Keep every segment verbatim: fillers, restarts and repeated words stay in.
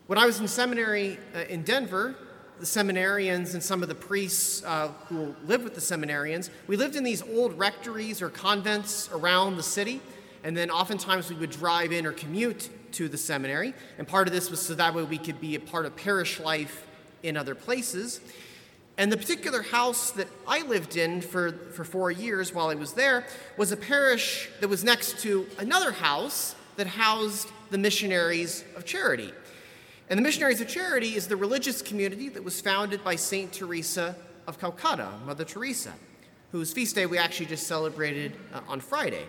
When I was in seminary uh, in Denver, the seminarians and some of the priests uh, who lived with the seminarians, we lived in these old rectories or convents around the city, and then oftentimes we would drive in or commute to the seminary, and part of this was so that way we could be a part of parish life in other places. And the particular house that I lived in for, for four years while I was there was a parish that was next to another house that housed the Missionaries of Charity. And the Missionaries of Charity is the religious community that was founded by Saint Teresa of Calcutta, Mother Teresa, whose feast day we actually just celebrated uh, on Friday.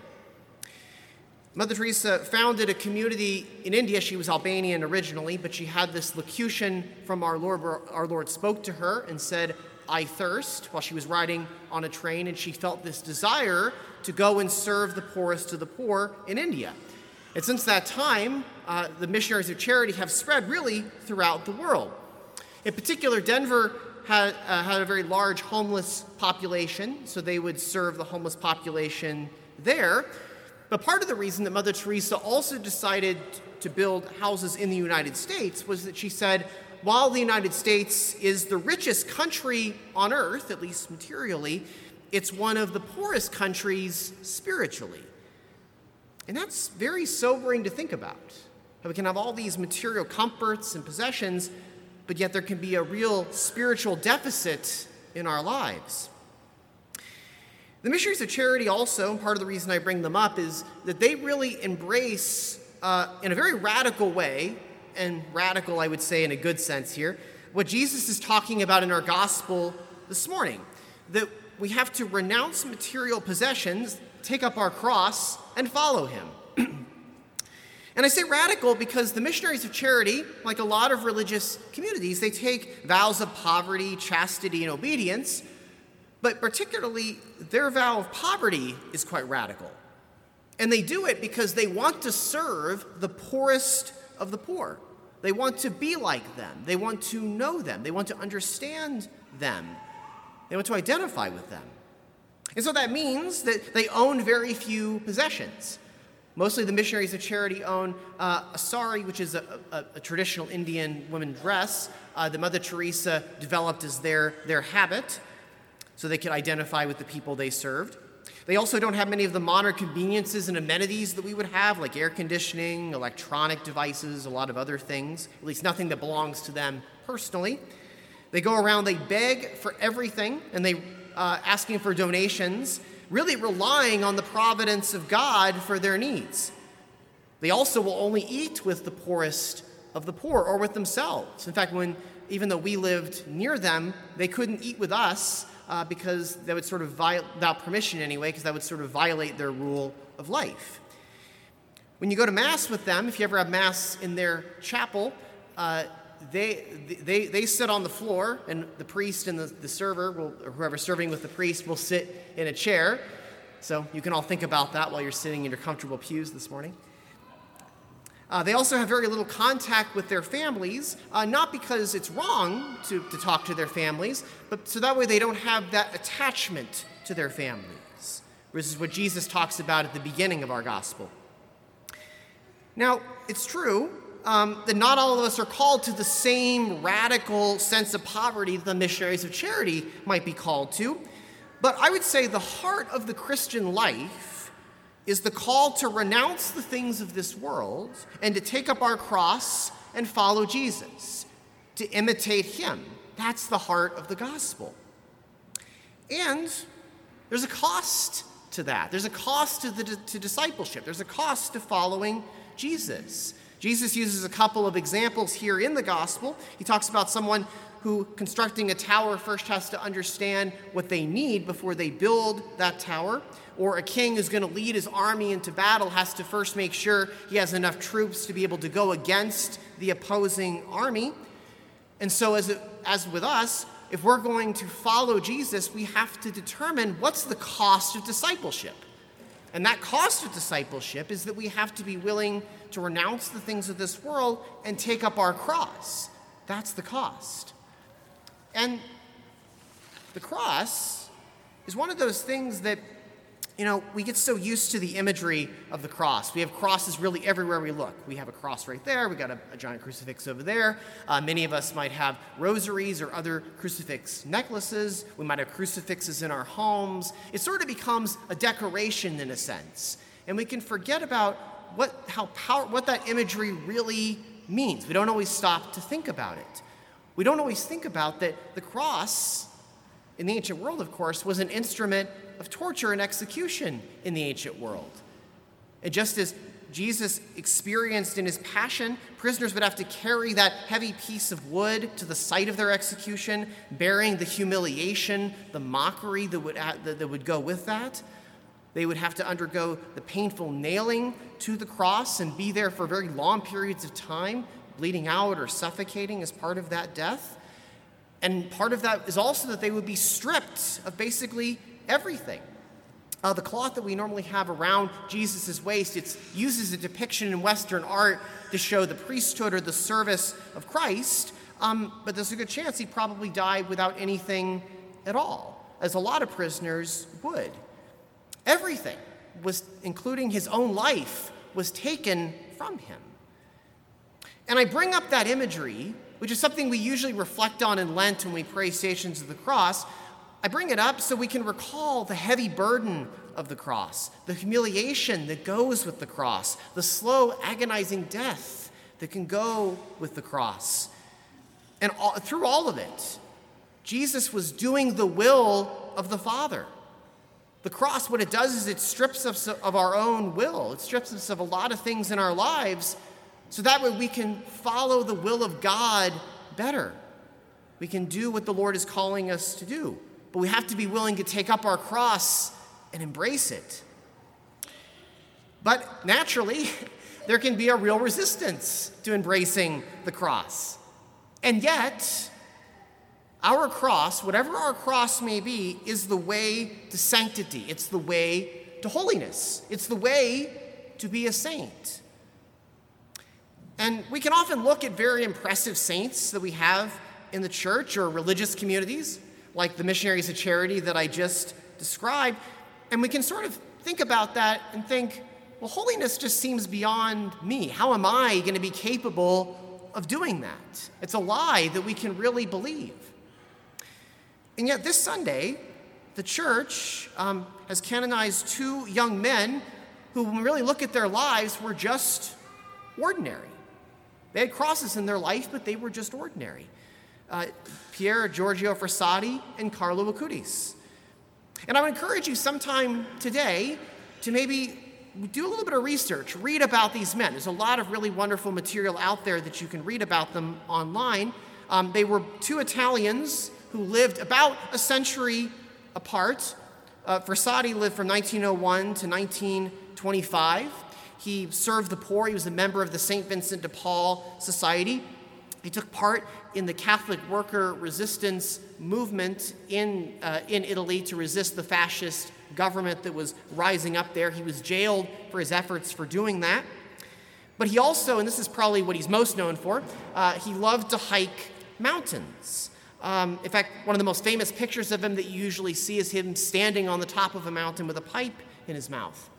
Mother Teresa founded a community in India. She was Albanian originally, but she had this locution from our Lord, where our Lord spoke to her and said, "I thirst," while she was riding on a train, and she felt this desire to go and serve the poorest of the poor in India. And since that time, uh, the Missionaries of Charity have spread really throughout the world. In particular, Denver had, uh, had a very large homeless population, so they would serve the homeless population there. But part of the reason that Mother Teresa also decided to build houses in the United States was that she said, while the United States is the richest country on earth, at least materially, it's one of the poorest countries spiritually. And that's very sobering to think about. How we can have all these material comforts and possessions, but yet there can be a real spiritual deficit in our lives. The Missionaries of Charity also, and part of the reason I bring them up, is that they really embrace, uh, in a very radical way, and radical I would say in a good sense here, what Jesus is talking about in our gospel this morning, that we have to renounce material possessions, take up our cross, and follow him. And I say radical because the Missionaries of Charity, like a lot of religious communities, they take vows of poverty, chastity, and obedience, but particularly their vow of poverty is quite radical. And they do it because they want to serve the poorest of the poor. They want to be like them. They want to know them. They want to understand them. They want to identify with them. And so that means that they own very few possessions. Mostly the Missionaries of Charity own uh, a sari, which is a, a, a traditional Indian women dress uh, that Mother Teresa developed as their, their habit so they could identify with the people they served. They also don't have many of the modern conveniences and amenities that we would have, like air conditioning, electronic devices, a lot of other things, at least nothing that belongs to them personally. They go around, they beg for everything, and they uh, asking for donations, really relying on the providence of God for their needs. They also will only eat with the poorest of the poor or with themselves. In fact, when even though we lived near them, they couldn't eat with us uh, because that would sort of, viol- without permission anyway, because that would sort of violate their rule of life. When you go to Mass with them, if you ever have Mass in their chapel, uh, They, they they sit on the floor, and the priest and the, the server, will, or whoever's serving with the priest, will sit in a chair. So you can all think about that while you're sitting in your comfortable pews this morning. Uh, they also have very little contact with their families, uh, not because it's wrong to, to talk to their families, but so that way they don't have that attachment to their families. This is what Jesus talks about at the beginning of our gospel. Now, it's true Um, that not all of us are called to the same radical sense of poverty that the Missionaries of Charity might be called to. But I would say the heart of the Christian life is the call to renounce the things of this world and to take up our cross and follow Jesus, to imitate him. That's the heart of the gospel. And there's a cost to that. There's a cost to, the, to discipleship. There's a cost to following Jesus. Jesus uses a couple of examples here in the gospel. He talks about someone who, constructing a tower, first has to understand what they need before they build that tower. Or a king who's going to lead his army into battle has to first make sure he has enough troops to be able to go against the opposing army. And so as, it, as with us, if we're going to follow Jesus, we have to determine what's the cost of discipleship. And that cost of discipleship is that we have to be willing to renounce the things of this world and take up our cross. That's the cost. And the cross is one of those things that You know, we get so used to the imagery of the cross. We have crosses really everywhere we look. We have a cross right there. We got a, a giant crucifix over there. Uh, many of us might have rosaries or other crucifix necklaces. We might have crucifixes in our homes. It sort of becomes a decoration in a sense. And we can forget about what, how power, what that imagery really means. We don't always stop to think about it. We don't always think about that the cross, in the ancient world, of course, was an instrument of torture and execution in the ancient world. And just as Jesus experienced in his passion, prisoners would have to carry that heavy piece of wood to the site of their execution, bearing the humiliation, the mockery that would, that would go with that. They would have to undergo the painful nailing to the cross and be there for very long periods of time, bleeding out or suffocating as part of that death. And part of that is also that they would be stripped of basically everything. Uh, the cloth that we normally have around Jesus' waist, it uses a depiction in Western art to show the priesthood or the service of Christ, um, but there's a good chance he probably died without anything at all, as a lot of prisoners would. Everything was, including his own life, was taken from him. And I bring up that imagery, which is something we usually reflect on in Lent when we pray Stations of the Cross. I bring it up so we can recall the heavy burden of the cross, the humiliation that goes with the cross, the slow, agonizing death that can go with the cross. And all, through all of it, Jesus was doing the will of the Father. The cross, what it does is it strips us of our own will. It strips us of a lot of things in our lives so that way we can follow the will of God better. We can do what the Lord is calling us to do. But we have to be willing to take up our cross and embrace it. But naturally, there can be a real resistance to embracing the cross. And yet, our cross, whatever our cross may be, is the way to sanctity. It's the way to holiness. It's the way to be a saint. And we can often look at very impressive saints that we have in the church or religious communities, like the missionaries of charity that I just described, and we can sort of think about that and think, well, holiness just seems beyond me. How am I going to be capable of doing that? It's a lie that we can really believe. And yet this Sunday, the church um, has canonized two young men who, when we really look at their lives, were just ordinary. They had crosses in their life, but they were just ordinary. Uh, Pier Giorgio Frassati and Carlo Acutis. And I would encourage you sometime today to maybe do a little bit of research, read about these men. There's a lot of really wonderful material out there that you can read about them online. Um, they were two Italians who lived about a century apart. Uh, Frassati lived from nineteen oh one to nineteen twenty-five. He served the poor. He was a member of the Saint Vincent de Paul Society. He took part in the Catholic worker resistance movement in, uh, in Italy to resist the fascist government that was rising up there. He was jailed for his efforts for doing that. But he also, and this is probably what he's most known for, uh, he loved to hike mountains. Um, in fact, one of the most famous pictures of him that you usually see is him standing on the top of a mountain with a pipe in his mouth.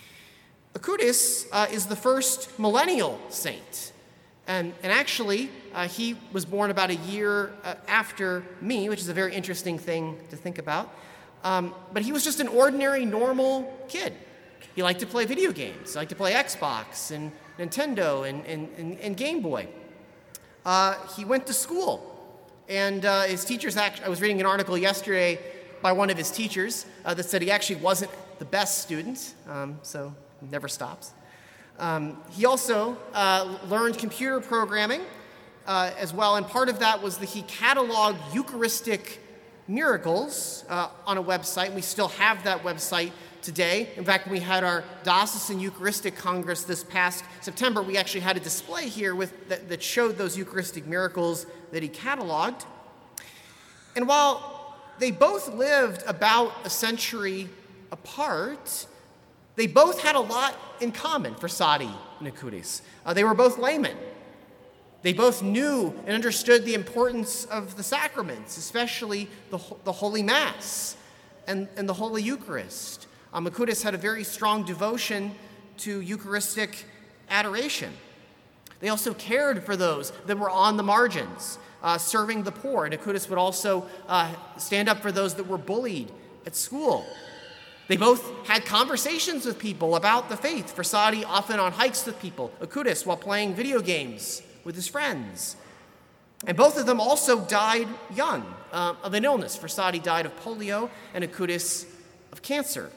Acutis uh, is the first millennial saint. And, and actually, uh, he was born about a year uh, after me, which is a very interesting thing to think about. Um, but he was just an ordinary, normal kid. He liked to play video games. He liked to play Xbox and Nintendo and, and, and, and Game Boy. Uh, he went to school. And uh, his teachers, actually, I was reading an article yesterday by one of his teachers uh, that said he actually wasn't the best student, um, so he never stops. Um, he also uh, learned computer programming uh, as well, and part of that was that he cataloged Eucharistic miracles uh, on a website. We still have that website today. In fact, when we had our Diocesan Eucharistic Congress this past September, we actually had a display here with, that, that showed those Eucharistic miracles that he cataloged. And while they both lived about a century apart, they both had a lot in common, Frassati and Acutis. Uh, they were both laymen. They both knew and understood the importance of the sacraments, especially the, the Holy Mass and, and the Holy Eucharist. Um, Acutis had a very strong devotion to Eucharistic adoration. They also cared for those that were on the margins, uh, serving the poor. And Acutis would also uh, stand up for those that were bullied at school. They both had conversations with people about the faith. Frassati often on hikes with people, Acutis while playing video games with his friends. And both of them also died young uh, of an illness. Frassati died of polio and Acutis of cancer.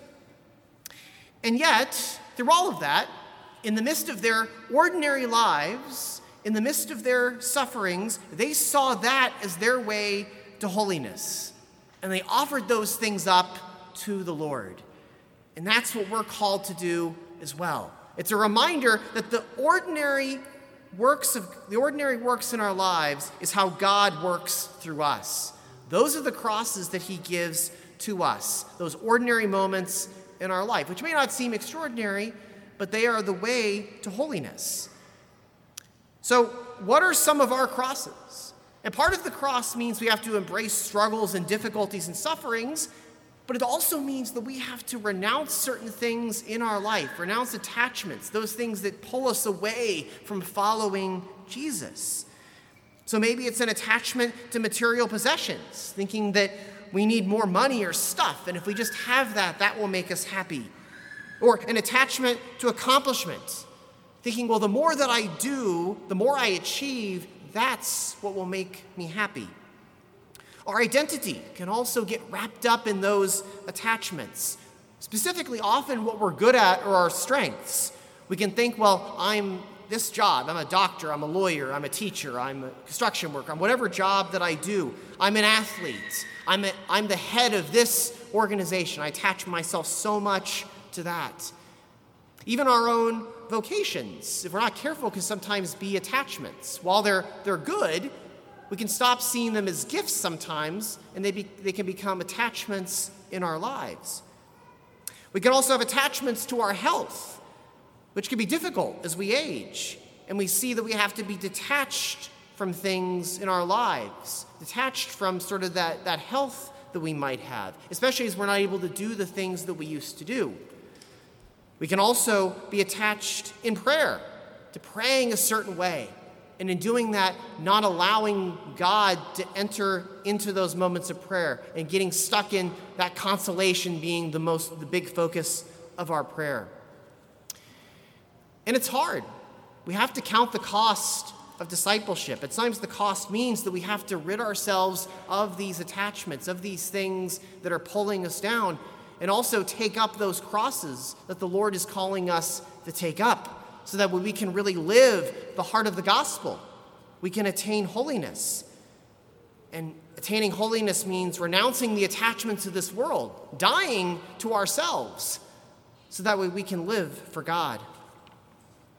And yet, through all of that, in the midst of their ordinary lives, in the midst of their sufferings, they saw that as their way to holiness. And they offered those things up to the Lord. And that's what we're called to do as well. It's a reminder that the ordinary works of the ordinary works in our lives is how God works through us. Those are the crosses that he gives to us, those ordinary moments in our life, which may not seem extraordinary, but they are the way to holiness. So, what are some of our crosses? And part of the cross means we have to embrace struggles and difficulties and sufferings, but it also means that we have to renounce certain things in our life, renounce attachments, those things that pull us away from following Jesus. So maybe it's an attachment to material possessions, thinking that we need more money or stuff, and if we just have that, that will make us happy. Or an attachment to accomplishment, thinking, well, the more that I do, the more I achieve, that's what will make me happy. Our identity can also get wrapped up in those attachments. Specifically, often what we're good at are our strengths. We can think, well, I'm this job. I'm a doctor. I'm a lawyer. I'm a teacher. I'm a construction worker. I'm whatever job that I do. I'm an athlete. I'm, a, I'm the head of this organization. I attach myself so much to that. Even our own vocations, if we're not careful, can sometimes be attachments. While they're, they're good, we can stop seeing them as gifts sometimes, and they, be, they can become attachments in our lives. We can also have attachments to our health, which can be difficult as we age, and we see that we have to be detached from things in our lives, detached from sort of that, that health that we might have, especially as we're not able to do the things that we used to do. We can also be attached in prayer, to praying a certain way, and in doing that, not allowing God to enter into those moments of prayer and getting stuck in that consolation being the most, the big focus of our prayer. And it's hard. We have to count the cost of discipleship. At times the cost means that we have to rid ourselves of these attachments, of these things that are pulling us down, and also take up those crosses that the Lord is calling us to take up, so that we can really live the heart of the gospel. We can attain holiness. And attaining holiness means renouncing the attachments of this world, dying to ourselves, so that way we can live for God.